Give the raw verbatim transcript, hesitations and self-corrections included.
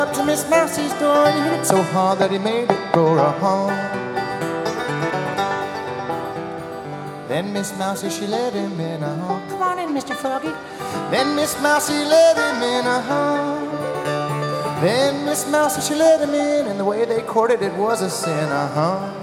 Up to Miss Mousie's door and he hit it so hard that he made it roar a horn. Then Miss Mousie, she let him in a home. Come on in, Mister Froggy. Then Miss Mousie let him in a home. Then Miss Mousie, she let him in, and the way they courted it was a sin, uh-huh.